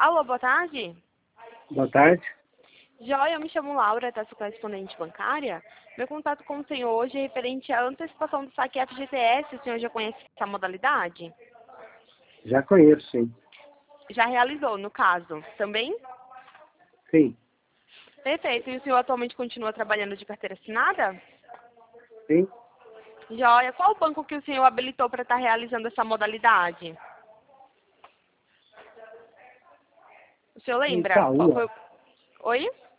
Alô, boa tarde. Boa tarde. Joia, eu me chamo Laura, sou correspondente bancária. Meu contato com o senhor hoje é referente à antecipação do saque FGTS. O senhor já conhece essa modalidade? Já conheço, sim. Já realizou, no caso, também? Sim. Perfeito. E o senhor atualmente continua trabalhando de carteira assinada? Sim. Joia. Qual o banco que o senhor habilitou para estar realizando essa modalidade? O senhor lembra? Itaú. Qual foi... Oi?